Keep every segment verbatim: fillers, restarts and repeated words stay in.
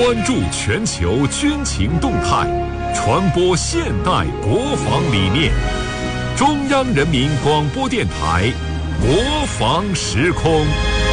关注全球军情动态，传播现代国防理念。中央人民广播电台国防时空。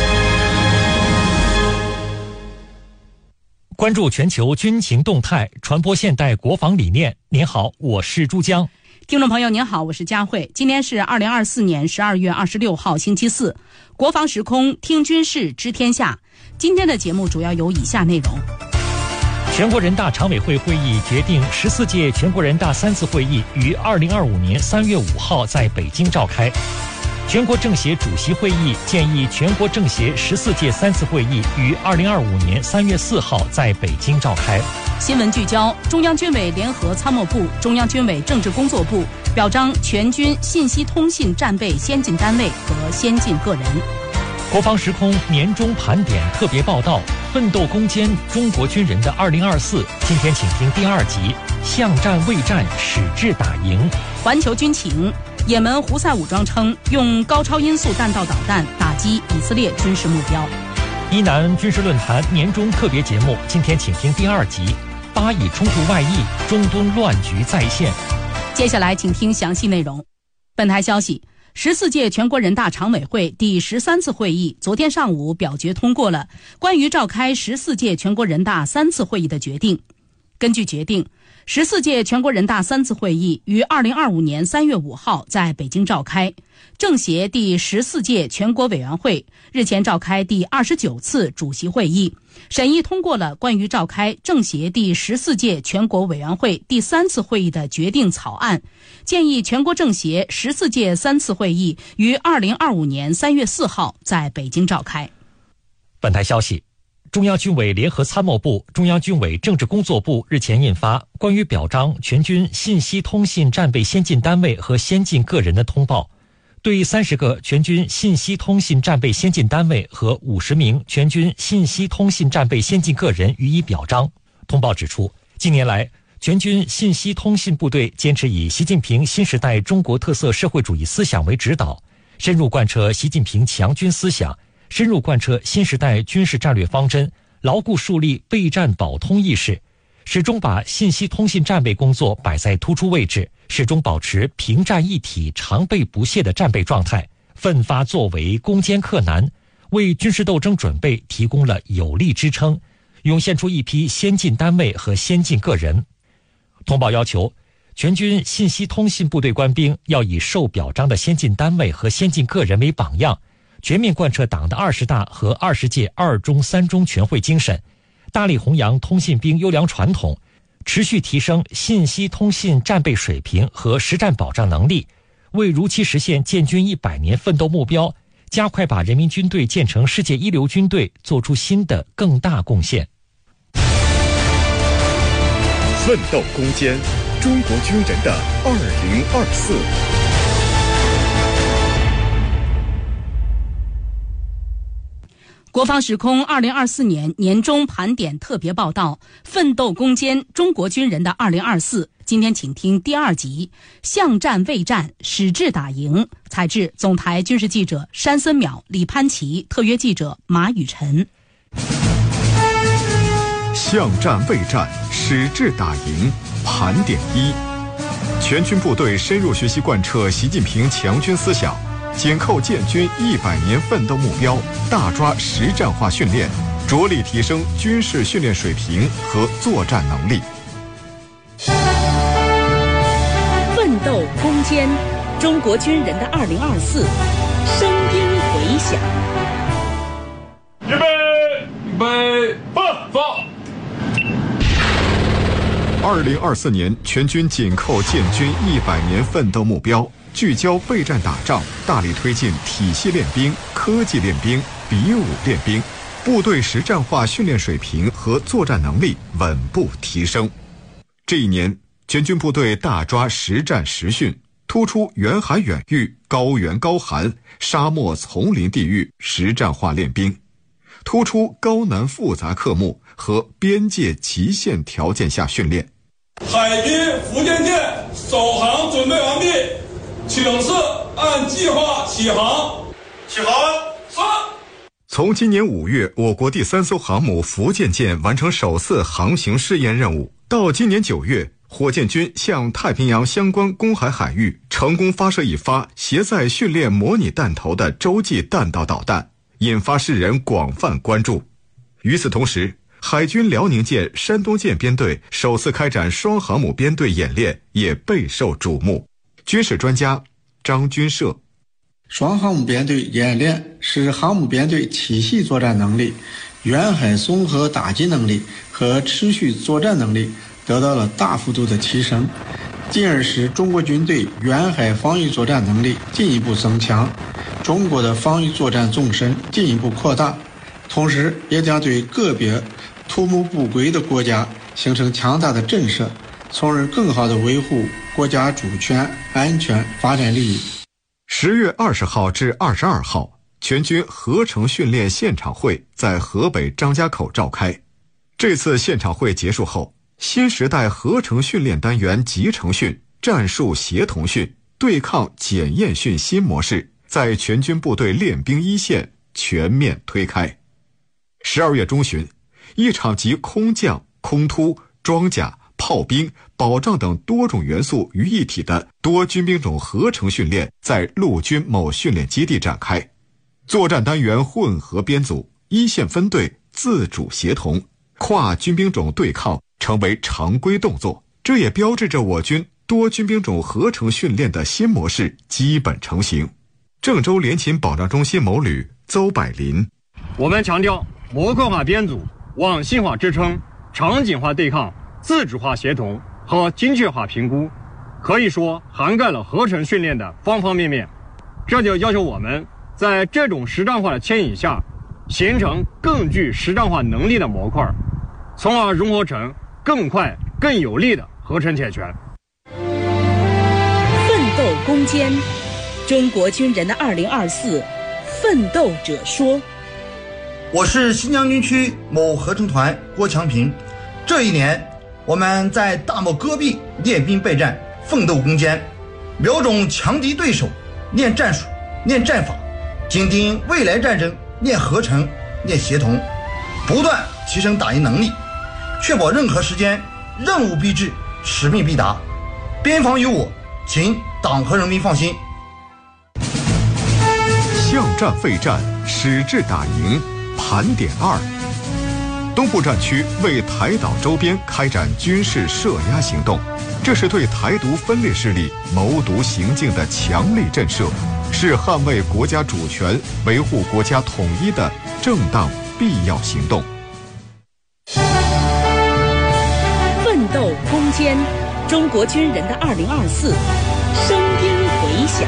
关注全球军情动态，传播现代国防理念。您好，我是珠江。 听众朋友您好，我是佳慧。今天是二零二四年十二月二十六号星期四，国防时空听军事知天下。今天的节目主要有以下内容。 全国人大常委会会议决定，十四届全国人大三次会议于二零二五年三月五号在北京召开。全国政协主席会议建议全国政协十四届三次会议于二零二五年三月四号在北京召开。 新闻聚焦：中央军委联合参谋部、中央军委政治工作部表彰全军信息通信战备先进单位和先进个人。 国防时空年终盘点特别报道：奋斗攻坚中国军人的二零二四。今天请听第二集：巷战未战，矢志打赢。 环球军情：也门胡塞武装称用高超音速弹道导弹打击以色列军事目标。 伊南军事论坛年终特别节目，今天请听第二集：巴以冲突外溢，中东乱局再现。 接下来请听详细内容。本台消息，十四届全国人大常委会第十三次会议昨天上午表决通过了关于召开十四届全国人大三次会议的决定。根据决定，十四届全国人大三次会议于二零二五年三月五号在北京召开。政协第十四届全国委员会日前召开第二十九次主席会议，审议通过了关于召开政协第十四届全国委员会第三次会议的决定草案，建议全国政协十四届三次会议于二零二五年三月四号在北京召开。 本台消息，中央军委联合参谋部、中央军委政治工作部日前印发关于表彰全军信息通信战备先进单位和先进个人的通报，对三十个全军信息通信战备先进单位和五十名全军信息通信战备先进个人予以表彰。通报指出，近年来，全军信息通信部队坚持以习近平新时代中国特色社会主义思想为指导，深入贯彻习近平强军思想，深入贯彻新时代军事战略方针，牢固树立备战保通意识，始终把信息通信战备工作摆在突出位置，始终保持平战一体、常备不懈的战备状态，奋发作为，攻坚克难，为军事斗争准备提供了有力支撑，涌现出一批先进单位和先进个人。通报要求，全军信息通信部队官兵要以受表彰的先进单位和先进个人为榜样，全面贯彻党的二十大和二十届二中三中全会精神，大力弘扬通信兵优良传统，持续提升信息通信战备水平和实战保障能力，为如期实现建军一百年奋斗目标，加快把人民军队建成世界一流军队做出新的更大贡献。 奋斗攻坚中国军人的二零二四。 国防时空二零二四年年终盘点特别报道：奋斗攻坚中国军人的二零二四。今天请听第二集：巷战未战，矢志打赢。采制总台军事记者山森淼、李潘琪，特约记者马雨晨。 巷战未战，矢志打赢。盘点一：全军部队深入学习贯彻习近平强军思想，紧扣建军一百年奋斗目标，大抓实战化训练，着力提升军事训练水平和作战能力。 奋斗攻坚中国军人的二零二四，声音回响。 预备，预备，放放。 二零二四年，全军紧扣建军一百年奋斗目标，聚焦备战打仗，大力推进体系练兵、科技练兵、比武练兵，部队实战化训练水平和作战能力稳步提升。这一年，全军部队大抓实战实训，突出远海远域、高原高寒、沙漠丛林地域实战化练兵，突出高难复杂科目和边界极限条件下训练。 海军福建舰首航准备完毕，请示按计划起航。起航。是。 从今年五月，我国第三艘航母福建舰完成首次航行试验任务，到今年九月，火箭军向太平洋相关公海海域成功发射一发携载训练模拟弹头的洲际弹道导弹，引发世人广泛关注。与此同时，海军辽宁舰、山东舰编队首次开展双航母编队演练也备受瞩目。军事专家张军社： 双航母编队演练使航母编队体系作战能力、远海综合打击能力和持续作战能力得到了大幅度的提升，进而使中国军队远海防御作战能力进一步增强，中国的防御作战纵深进一步扩大，同时也将对个别图谋不轨的国家形成强大的震慑，从而更好地维护国家主权、安全、发展利益。 十月二十号至二十二号，全军合成训练现场会在河北张家口召开。这次现场会结束后，新时代合成训练单元集成训、战术协同训、对抗检验训新模式在全军部队练兵一线全面推开。十二月中旬，一场集空降、空突、装甲、炮兵、保障等多种元素于一体的多军兵种合成训练在陆军某训练基地展开。作战单元混合编组，一线分队自主协同，跨军兵种对抗成为常规动作，这也标志着我军多军兵种合成训练的新模式基本成型。郑州联勤保障中心某旅邹百林： 我们强调模块化编组、网信化支撑、场景化对抗、自主化协同和精确化评估，可以说涵盖了合成训练的方方面面。这就要求我们在这种实战化的牵引下，形成更具实战化能力的模块，从而融合成更快、更有力的合成铁拳。 奋斗攻坚，中国军人的二零二四奋斗者说。 我是新疆军区某合成团郭强平。这一年，我们在大漠戈壁练兵备战，奋斗攻坚，瞄准强敌对手，练战术、练战法，紧盯未来战争，练合成、练协同，不断提升打赢能力，确保任何时间任务必至，使命必达。边防有我，请党和人民放心。 巷战备战，矢志打赢。盘点二，东部战区为台岛周边开展军事设压行动，这是对台独分裂势力谋独行径的强力震慑，是捍卫国家主权、维护国家统一的正当必要行动。 奋斗攻坚，中国军人的二零二四，声音回响。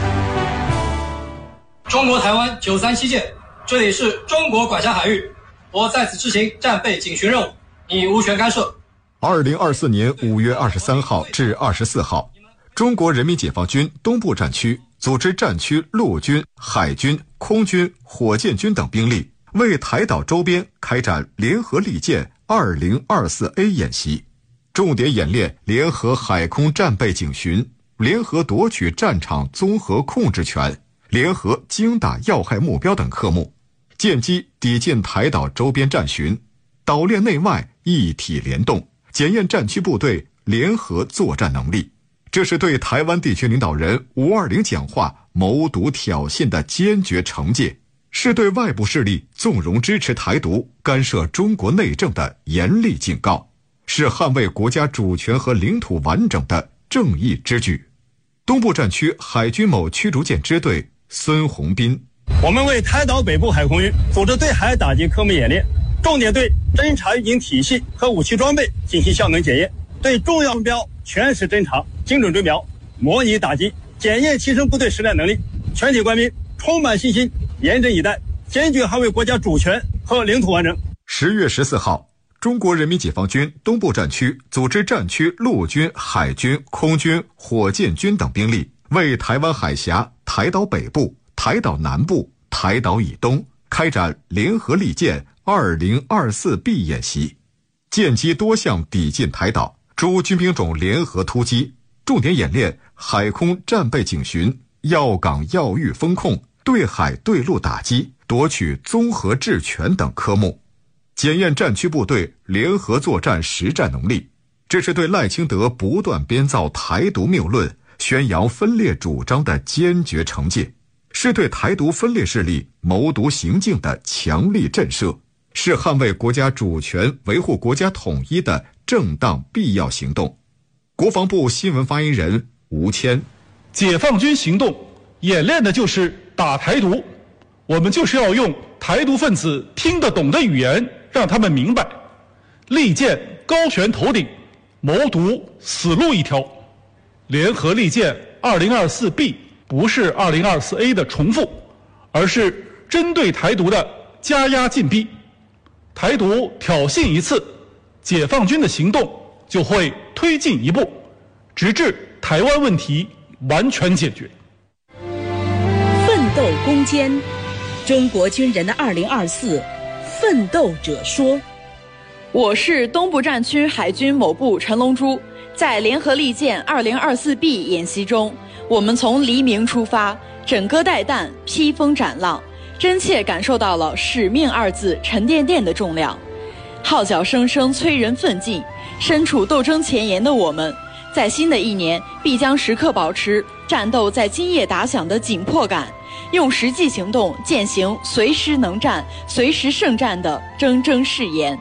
中国台湾九三七舰，这里是中国管辖海域，我在此执行战备警巡任务，你无权干涉。 二零二四年五月二十三号至二十四号，中国人民解放军东部战区组织战区陆军、海军、空军、火箭军等兵力，为台岛周边开展联合利剑二零二四 A 演习，重点演练联合海空战备警巡、联合夺取战场综合控制权、联合精打要害目标等科目，舰机抵近台岛周边战巡，岛链内外一体联动，检验战区部队联合作战能力。这是对台湾地区领导人五二零讲话谋独挑衅的坚决惩戒，是对外部势力纵容支持台独、干涉中国内政的严厉警告，是捍卫国家主权和领土完整的正义之举。东部战区海军某驱逐舰支队孙宏斌： 我们为台岛北部海空域组织对海打击科目演练，重点对侦察预警体系和武器装备进行效能检验，对重要目标全实侦察、精准追瞄、模拟打击、检验提升部队实战能力。全体官兵充满信心，严阵以待，坚决捍卫国家主权和领土完整。 十月十四号，中国人民解放军东部战区组织战区陆军、海军、空军、火箭军等兵力，为台湾海峡、台岛北部、台岛南部、台岛以东开展联合利剑二零二四 B 演习，舰机多项抵近台岛，诸军兵种联合突击，重点演练海空战备警巡、要港要域风控、对海对陆打击、 夺取综合治权等科目，检验战区部队联合作战实战能力。这是对赖清德不断编造台独谬论、宣扬分裂主张的坚决惩戒，是对台独分裂势力谋独行径的强力震慑，是捍卫国家主权、维护国家统一的正当必要行动。国防部新闻发言人吴谦： 解放军行动演练的就是打台独，我们就是要用台独分子听得懂的语言让他们明白，利剑高悬头顶，谋独死路一条。联合利剑 二零二四 B 不是 二零二四 A 的重复，而是针对台独的加压进逼。台独挑衅一次，解放军的行动就会推进一步，直至台湾问题完全解决。 奋斗攻坚，中国军人的二零二四奋斗者说。 我是东部战区海军某部陈龙珠。在联合利剑 二零二四 B 演习中，我们从黎明出发，枕戈待旦，披风斩浪，真切感受到了使命二字沉甸甸的重量。号角声声催人奋进，身处斗争前沿的我们，在新的一年必将时刻保持战斗在今夜打响的紧迫感，用实际行动践行随时能战、随时胜战的铮铮誓言。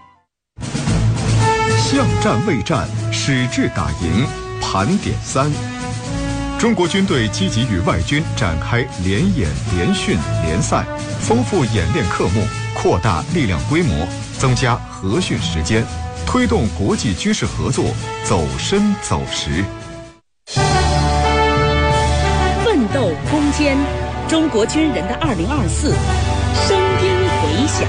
巷战未战，矢志打赢。盘点三，中国军队积极与外军展开联演、联训、联赛，丰富演练科目，扩大力量规模，增加核训时间，推动国际军事合作走深走实。 奋斗攻坚，中国军人的二零二四，声音回响。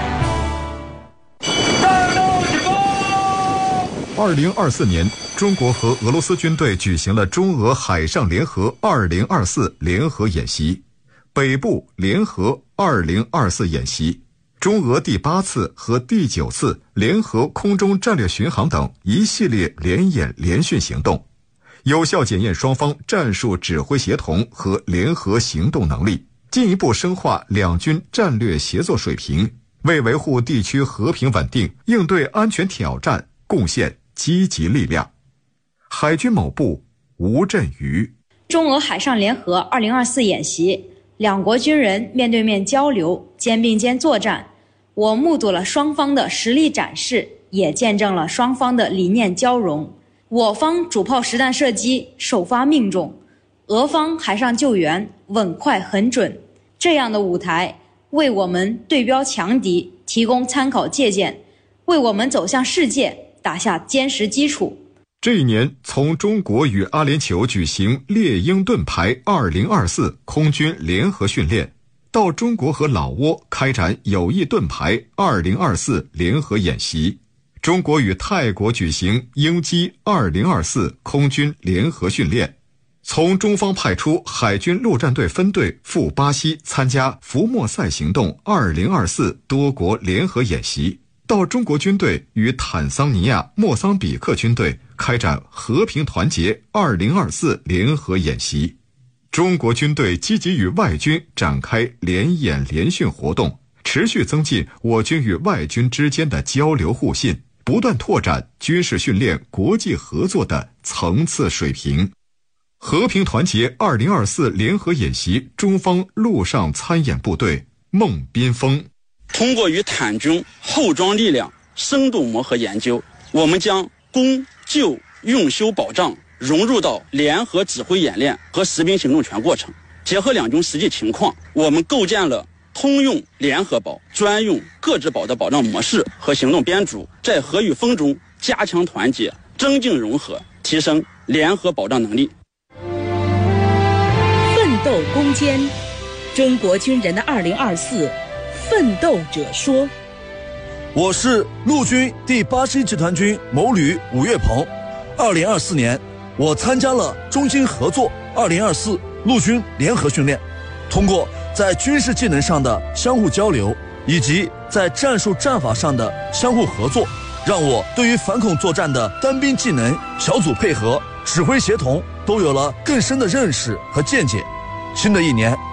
二零二四年，中国和俄罗斯军队举行了中俄海上联合二零二四联合演习，北部联合二零二四演习，中俄第八次和第九次联合空中战略巡航等一系列联演联训行动，有效检验双方战术指挥协同和联合行动能力，进一步深化两军战略协作水平，为维护地区和平稳定、应对安全挑战贡献积极力量。海军某部吴振宇： 中俄海上联合二零二四演习，两国军人面对面交流，肩并肩作战，我目睹了双方的实力展示，也见证了双方的理念交融。我方主炮实弹射击首发命中，俄方海上救援稳快狠准，这样的舞台为我们对标强敌提供参考借鉴，为我们走向世界打下坚实基础。 这一年，从中国与阿联酋举行猎鹰盾牌二零二四空军联合训练，到中国和老挝开展友谊盾牌二零二四联合演习，中国与泰国举行鹰击二零二四空军联合训练，从中方派出海军陆战队分队赴巴西参加福莫赛行动二零二四多国联合演习，到中国军队与坦桑尼亚、莫桑比克军队开展和平团结二零二四联合演习，中国军队积极与外军展开联演联训活动，持续增进我军与外军之间的交流互信，不断拓展军事训练国际合作的层次水平。和平团结二零二四联合演习中方陆上参演部队孟斌峰： 通过与坦军后装力量深度磨合研究，我们将攻救用修保障融入到联合指挥演练和实兵行动全过程，结合两军实际情况，我们构建了通用联合保、专用各自保的保障模式和行动编组，在和与风中加强团结，增进融合，提升联合保障能力。 奋斗攻坚，中国军人的二零二四奋斗者说。 我是陆军第八十一集团军某旅武岳鹏。二零二四年，我参加了中军合作二零二四陆军联合训练，通过在军事技能上的相互交流，以及在战术战法上的相互合作，让我对于反恐作战的单兵技能、小组配合、指挥协同都有了更深的认识和见解。新的一年，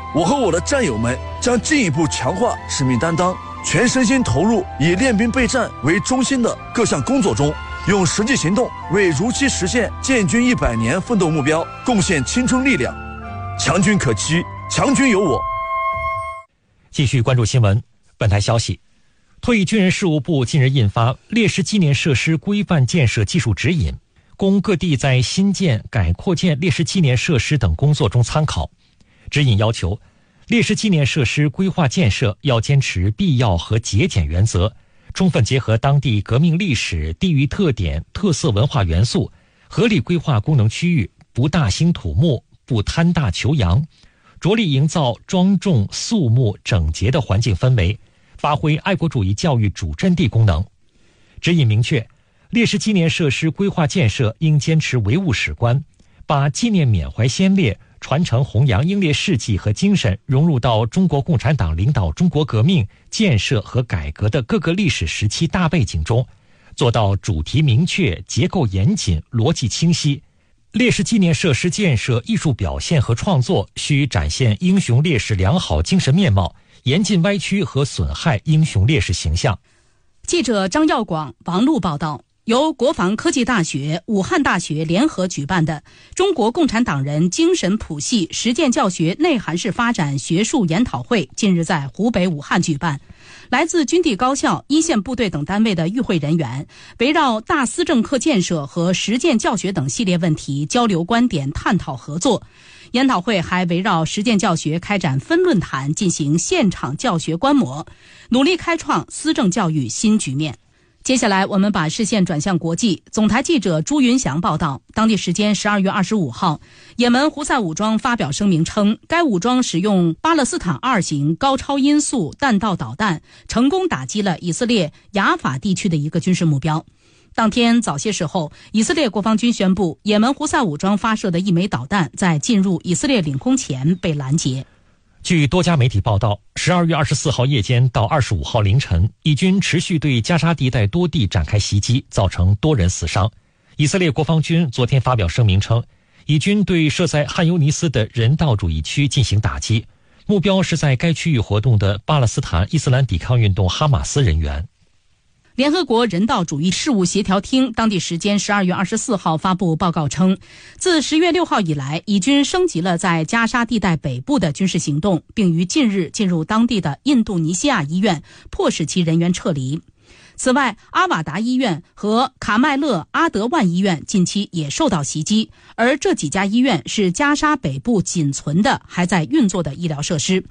我和我的战友们将进一步强化使命担当，全身心投入以练兵备战为中心的各项工作中，用实际行动为如期实现建军一百年奋斗目标贡献青春力量。强军可期，强军有我。 继续关注新闻。本台消息，退役军人事务部近日印发《烈士纪念设施规范建设技术指引》，供各地在新建、改扩建烈士纪念设施等工作中参考。指引要求，烈士纪念设施规划建设要坚持必要和节俭原则，充分结合当地革命历史、地域特点、特色文化元素，合理规划功能区域，不大兴土木，不贪大求扬，着力营造庄重、肃穆、整洁的环境氛围，发挥爱国主义教育主阵地功能。指引明确，烈士纪念设施规划建设应坚持唯物史观，把纪念缅怀先烈、传承弘扬英烈事迹和精神融入到中国共产党领导中国革命、建设和改革的各个历史时期大背景中，做到主题明确、结构严谨、逻辑清晰。烈士纪念设施建设艺术表现和创作需展现英雄烈士良好精神面貌，严禁歪曲和损害英雄烈士形象。 记者张耀广、王璐报道，由国防科技大学、武汉大学联合举办的中国共产党人精神谱系实践教学内涵式发展学术研讨会近日在湖北武汉举办。来自军地高校、一线部队等单位的与会人员围绕大思政课建设和实践教学等系列问题交流观点、探讨合作。研讨会还围绕实践教学开展分论坛，进行现场教学观摩，努力开创思政教育新局面。接下来我们把视线转向国际。总台记者朱云祥报道，当地时间十二月二十五号，也门胡塞武装发表声明称，该武装使用巴勒斯坦二型高超音速弹道导弹，成功打击了以色列雅法地区的一个军事目标。当天早些时候，以色列国防军宣布，也门胡塞武装发射的一枚导弹在进入以色列领空前被拦截。 据多家媒体报道，十二月二十四号夜间到二十五号凌晨，以军持续对加沙地带多地展开袭击，造成多人死伤。以色列国防军昨天发表声明称，以军对设在汉尤尼斯的人道主义区进行打击，目标是在该区域活动的巴勒斯坦伊斯兰抵抗运动哈马斯人员。 联合国人道主义事务协调厅当地时间十二月二十四号发布报告称，自十月六号以来，以军升级了在加沙地带北部的军事行动，并于近日进入当地的印度尼西亚医院，迫使其人员撤离。此外，阿瓦达医院和卡麦勒阿德万医院近期也受到袭击，而这几家医院是加沙北部仅存的还在运作的医疗设施。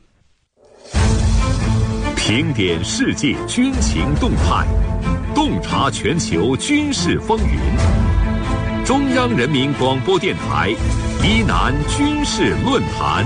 评点世界军情动态，洞察全球军事风云。中央人民广播电台伊南军事论坛。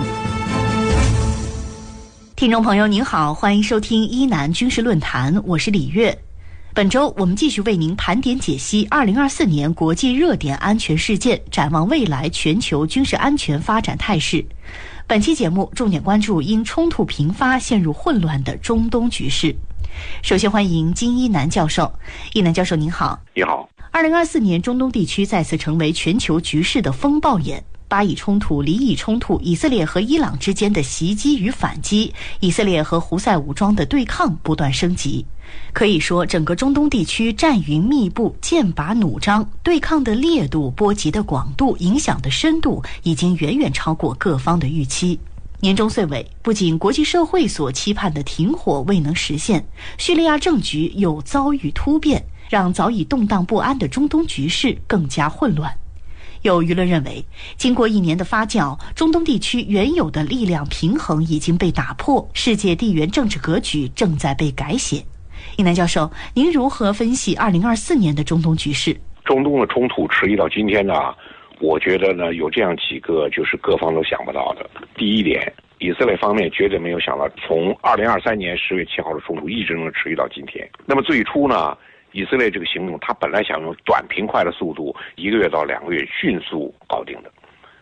听众朋友您好，欢迎收听伊南军事论坛，我是李月。本周我们继续为您盘点解析二零二四年国际热点安全事件，展望未来全球军事安全发展态势。本期节目重点关注因冲突频发陷入混乱的中东局势。首先欢迎金一南教授。一南教授您好。 你好。 二零二四年中东地区再次成为全球局势的风暴眼。巴以冲突、黎以冲突，以色列和伊朗之间的袭击与反击，以色列和胡塞武装的对抗不断升级。可以说，整个中东地区战云密布，剑拔弩张，对抗的烈度、波及的广度、影响的深度，已经远远超过各方的预期。年终岁尾，不仅国际社会所期盼的停火未能实现，叙利亚政局又遭遇突变，让早已动荡不安的中东局势更加混乱。有舆论认为，经过一年的发酵，中东地区原有的力量平衡已经被打破，世界地缘政治格局正在被改写。一南教授，您如何分析二零二四年的中东局势？ 中东的冲突持续到今天呢，我觉得呢有这样几个就是各方都想不到的。第一点，以色列方面绝对没有想到，从二零二三年十月七号的冲突一直能持续到今天。那么最初呢，以色列这个行动，他本来想用短平快的速度，一个月到两个月迅速搞定的。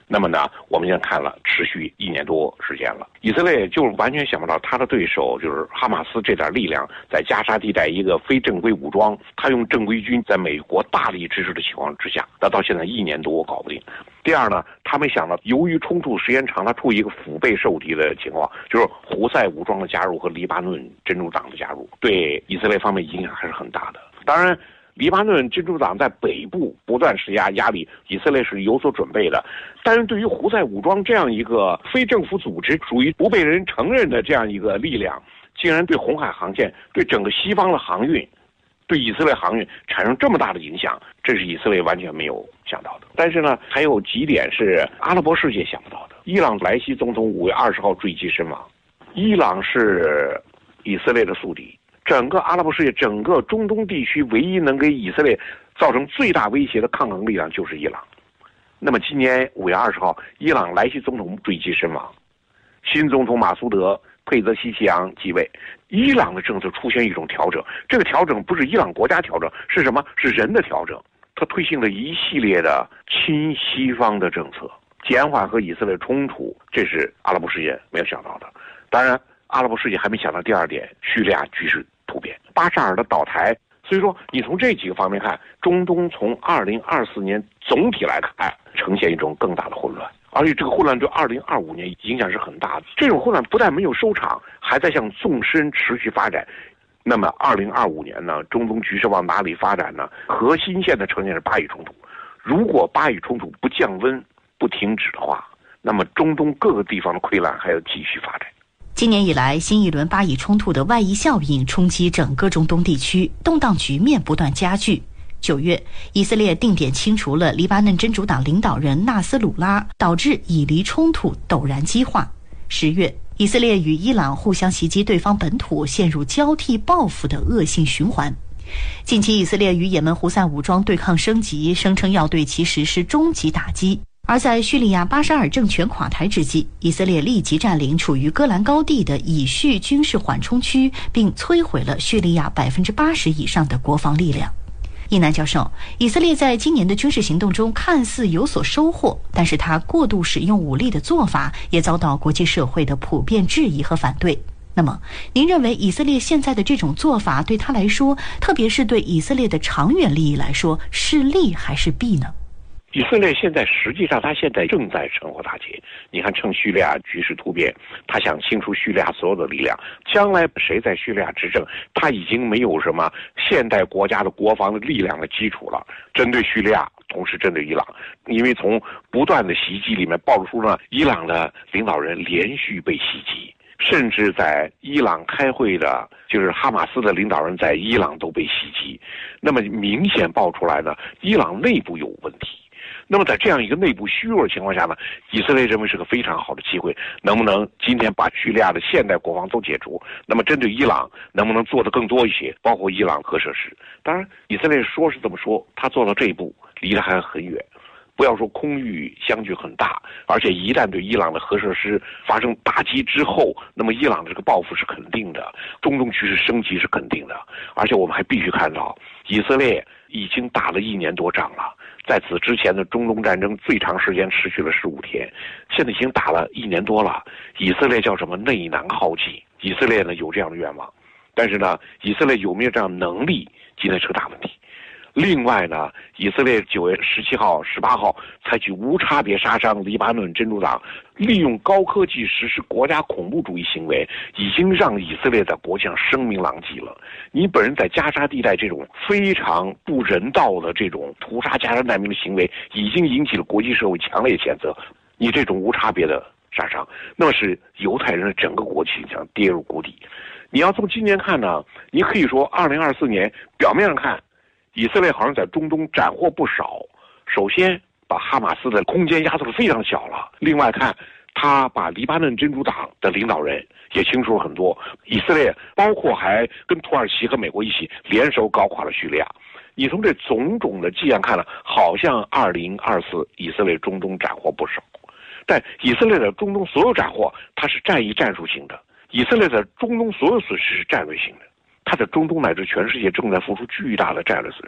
那么呢，我们现在看了持续一年多时间了，以色列就完全想不到他的对手就是哈马斯这点力量，在加沙地带一个非正规武装，他用正规军在美国大力支持的情况之下，那到现在一年多搞不定。第二呢，他没想到由于冲突时间长，他处于一个腹背受敌的情况，就是胡塞武装的加入和黎巴嫩真主党的加入，对以色列方面影响还是很大的。当然黎巴嫩真主党在北部不断施压压力，以色列是有所准备的。但是对于胡塞武装这样一个非政府组织，属于不被人承认的这样一个力量，竟然对红海航线、对整个西方的航运、对以色列航运产生这么大的影响，这是以色列完全没有想到的。但是呢，还有几点是阿拉伯世界想不到的。伊朗莱西总统五月二十号坠机身亡，伊朗是以色列的宿敌。整个阿拉伯世界，整个中东地区，唯一能给以色列造成最大威胁的抗衡力量就是伊朗。那么今年五月二十号，伊朗莱西总统坠机身亡，新总统马苏德·佩泽西奇扬继位，伊朗的政策出现一种调整，这个调整不是伊朗国家调整，是什么？是人的调整。他推行了一系列的亲西方的政策，减缓和以色列冲突，这是阿拉伯世界没有想到的。当然，阿拉伯世界还没想到第二点，叙利亚局势突变，巴沙尔的倒台。所以说，你从这几个方面看，中东从二零二四年总体来看，呈现一种更大的混乱，而且这个混乱对二零二五年影响是很大的。这种混乱不但没有收场，还在向纵深持续发展。那么二零二五年呢，中东局势往哪里发展呢？核心现在呈现是巴以冲突。如果巴以冲突不降温、不停止的话，那么中东各个地方的溃烂还要继续发展。 今年以来，新一轮巴以冲突的外溢效应冲击整个中东地区，动荡局面不断加剧。九月，以色列定点清除了黎巴嫩真主党领导人纳斯鲁拉，导致以黎冲突陡然激化。十月，以色列与伊朗互相袭击对方本土，陷入交替报复的恶性循环。近期，以色列与也门胡塞武装对抗升级，声称要对其实施终极打击。而在叙利亚巴沙尔政权垮台之际，以色列立即占领处于戈兰高地的以叙军事缓冲区，并摧毁了叙利亚百分之八十以上的国防力量。一南教授，以色列在今年的军事行动中看似有所收获，但是他过度使用武力的做法也遭到国际社会的普遍质疑和反对。那么，您认为以色列现在的这种做法对他来说，特别是对以色列的长远利益来说，是利还是弊呢？ 以色列现在实际上，他现在正在趁火打劫。你看，趁叙利亚局势突变，他想清除叙利亚所有的力量。将来谁在叙利亚执政，他已经没有什么现代国家的国防的力量的基础了。针对叙利亚，同时针对伊朗，因为从不断的袭击里面暴露出了伊朗的领导人连续被袭击，甚至在伊朗开会的，就是哈马斯的领导人在伊朗都被袭击。那么明显爆出来呢，伊朗内部有问题。那么在这样一个内部虚弱的情况下呢，以色列认为是个非常好的机会，能不能今天把叙利亚的现代国防都解除？那么针对伊朗，能不能做得更多一些？包括伊朗核设施。当然，以色列说是这么说，他做到这一步离得还很远。不要说空域相距很大，而且一旦对伊朗的核设施发生打击之后，那么伊朗的这个报复是肯定的，中东局势升级是肯定的。而且我们还必须看到，以色列已经打了一年多仗了。在此之前的中东战争最长时间持续了十五天，现在已经打了一年多了。以色列叫什么内难耗尽？以色列呢有这样的愿望，但是呢，以色列有没有这样的能力，今天是个大问题。另外呢，以色列九月十七号、十八号采取无差别杀伤黎巴嫩真主党，利用高科技实施国家恐怖主义行为，已经让以色列在国际上声名狼藉了。你本人在加沙地带这种非常不人道的这种屠杀加沙难民的行为，已经引起了国际社会强烈谴责。你这种无差别的杀伤，那么是犹太人的整个国际形象跌入谷底。你要从今年看呢，你可以说二零二四年表面上看，以色列好像在中东斩获不少。首先把哈马斯的空间压缩得非常小了，另外看他把黎巴嫩真主党的领导人也清楚了很多。以色列包括还跟土耳其和美国一起联手搞垮了叙利亚。你从这种种的迹象看了，好像二零二四以色列中东斩获不少。但以色列的中东所有斩获，它是战役战术型的；以色列的中东所有损失是战略性的。它在中东乃至全世界正在付出巨大的战略损失。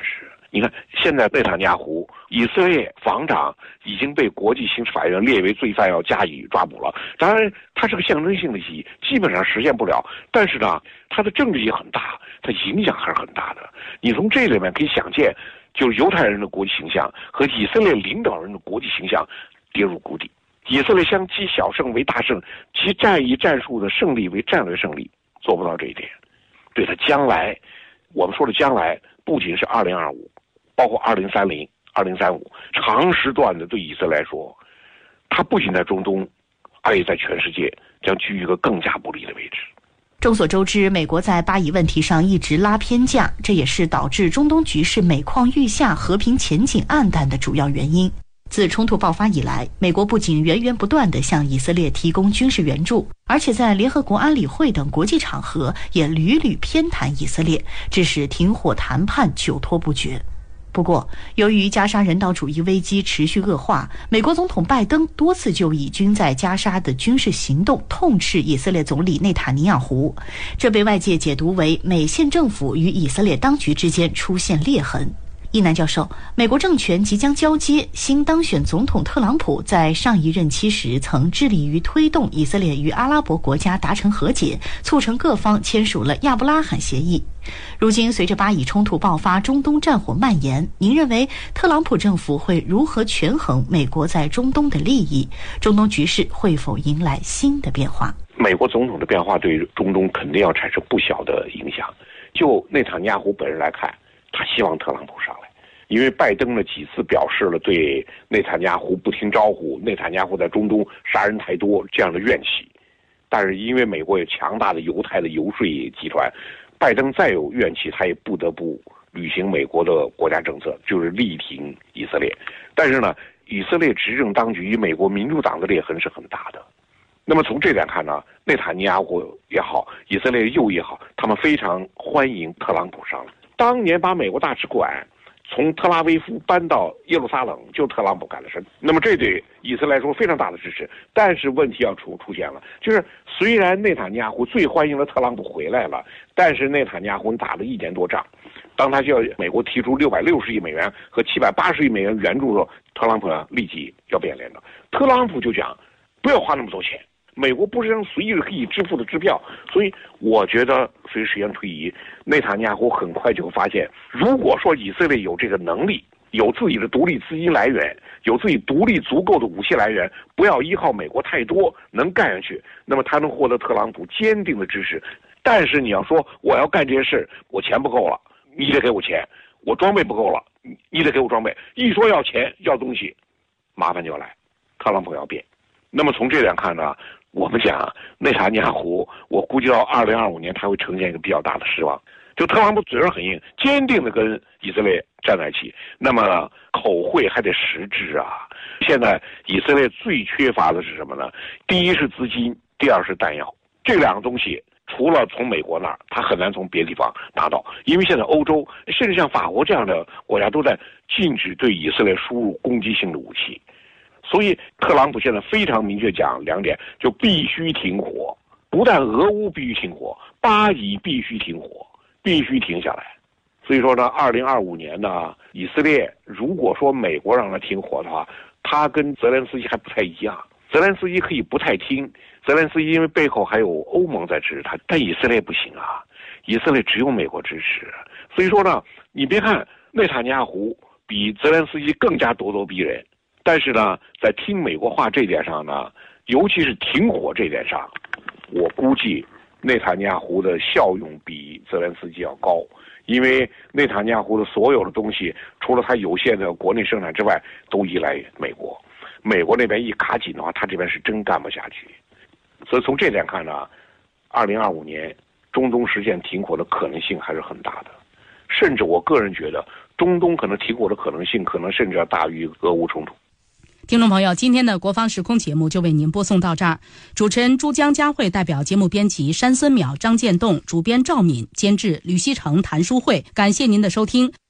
你看，现在内塔尼亚胡，以色列防长已经被国际刑事法院列为罪犯，要加以抓捕了。当然，它是个象征性的意义，基本上实现不了。但是呢，它的政治意义很大，它影响还是很大的。你从这里面可以想见，就是犹太人的国际形象和以色列领导人的国际形象跌入谷底。以色列想积小胜为大胜，其战役战术的胜利为战略胜利，做不到这一点。对他将来，我们说的将来，不仅是二零二五。包括二零三零、二零三五，长时段的对以色列来说，它不仅在中东，而且在全世界将居于一个更加不利的位置。 众所周知，美国在巴以问题上一直拉偏架，这也是导致中东局势每况愈下、和平前景黯淡的主要原因。自冲突爆发以来，美国不仅源源不断地向以色列提供军事援助，而且在联合国安理会等国际场合也屡屡偏袒以色列，致使停火谈判久拖不决。不过，由于加沙人道主义危机持续恶化，美国总统拜登多次就以军在加沙的军事行动痛斥以色列总理内塔尼亚胡，这被外界解读为美县政府与以色列当局之间出现裂痕。一南教授，美国政权即将交接，新当选总统特朗普在上一任期时曾致力于推动以色列与阿拉伯国家达成和解，促成各方签署了亚布拉罕协议。如今随着巴以冲突爆发，中东战火蔓延，您认为特朗普政府会如何权衡美国在中东的利益？中东局势会否迎来新的变化？ 美国总统的变化对中东肯定要产生不小的影响。就内塔尼亚胡本人来看，他希望特朗普上来，因为拜登呢几次表示了对内塔尼亚胡不听招呼，内塔尼亚胡在中东杀人太多这样的怨气。但是因为美国有强大的犹太的游说集团，拜登再有怨气，他也不得不履行美国的国家政策，就是力挺以色列。但是呢，以色列执政当局与美国民主党的裂痕是很大的。那么从这点看呢，内塔尼亚胡也好，以色列右也好，他们非常欢迎特朗普上来。当年把美国大使馆从特拉维夫搬到耶路撒冷，就特朗普干的事。那么这对以色列来说非常大的支持。但是问题要出出现了，就是虽然内塔尼亚胡最欢迎的特朗普回来了，但是内塔尼亚胡打了一年多仗。当他向美国提出六百六十亿美元和七百八十亿美元援助的时候，特朗普呢立即要变脸了。特朗普就讲，不要花那么多钱。美国不是让随意可以支付的支票，所以我觉得随着时间推移，内塔尼亚胡很快就会发现，如果说以色列有这个能力，有自己的独立资金来源，有自己独立足够的武器来源，不要依靠美国太多，能干下去，那么他能获得特朗普坚定的支持。但是你要说我要干这些事，我钱不够了，你得给我钱；我装备不够了，你得给我装备。一说要钱要东西，麻烦就来，特朗普要变。那么从这点看呢，我们讲内塔尼亚胡，我估计到二零二五年他会呈现一个比较大的失望。就特朗普嘴上很硬，坚定的跟以色列站在一起，那么口惠还得实质啊。现在以色列最缺乏的是什么呢？第一是资金，第二是弹药。这两个东西除了从美国那儿，他很难从别的地方拿到，因为现在欧洲甚至像法国这样的国家都在禁止对以色列输入攻击性的武器。所以特朗普现在非常明确讲两点，就必须停火，不但俄乌必须停火，巴以必须停火，必须停下来。所以说呢，二零二五年呢，以色列如果说美国让他停火的话，他跟泽连斯基还不太一样。泽连斯基可以不太听，泽连斯基因为背后还有欧盟在支持他，但以色列不行啊，以色列只有美国支持。所以说呢，你别看内塔尼亚胡比泽连斯基更加咄咄逼人，但是呢，在听美国话这点上呢，尤其是停火这点上，我估计内塔尼亚胡的效用比泽连斯基要高，因为内塔尼亚胡的所有的东西，除了他有限的国内生产之外，都依赖美国。美国那边一卡紧的话，他这边是真干不下去。所以从这点看呢，二零二五年中东实现停火的可能性还是很大的，甚至我个人觉得，中东可能停火的可能性，可能甚至要大于俄乌冲突。 听众朋友，今天的国防时空节目就为您播送到这儿。主持人珠江佳慧代表节目编辑山森淼、张建栋，主编赵敏，监制吕希成、谭淑慧，感谢您的收听。